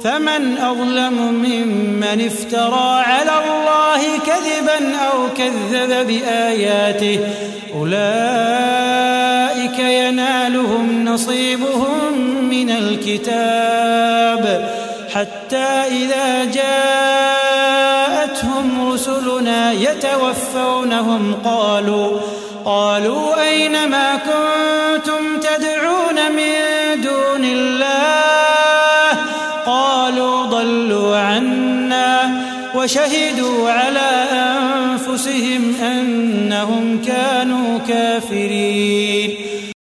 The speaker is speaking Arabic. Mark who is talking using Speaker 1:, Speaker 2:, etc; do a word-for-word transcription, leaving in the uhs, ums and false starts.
Speaker 1: فمن أظلم ممن افترى على الله كذبا أو كذب بآياته أولئك ينالهم نصيبهم من الكتاب حتى إذا جاءتهم رسلنا يتوفونهم قالوا قالوا أين ما كنتم تدعون من دون الله قالوا ضلوا عنا وشهدوا على أنفسهم أنهم كانوا كافرين.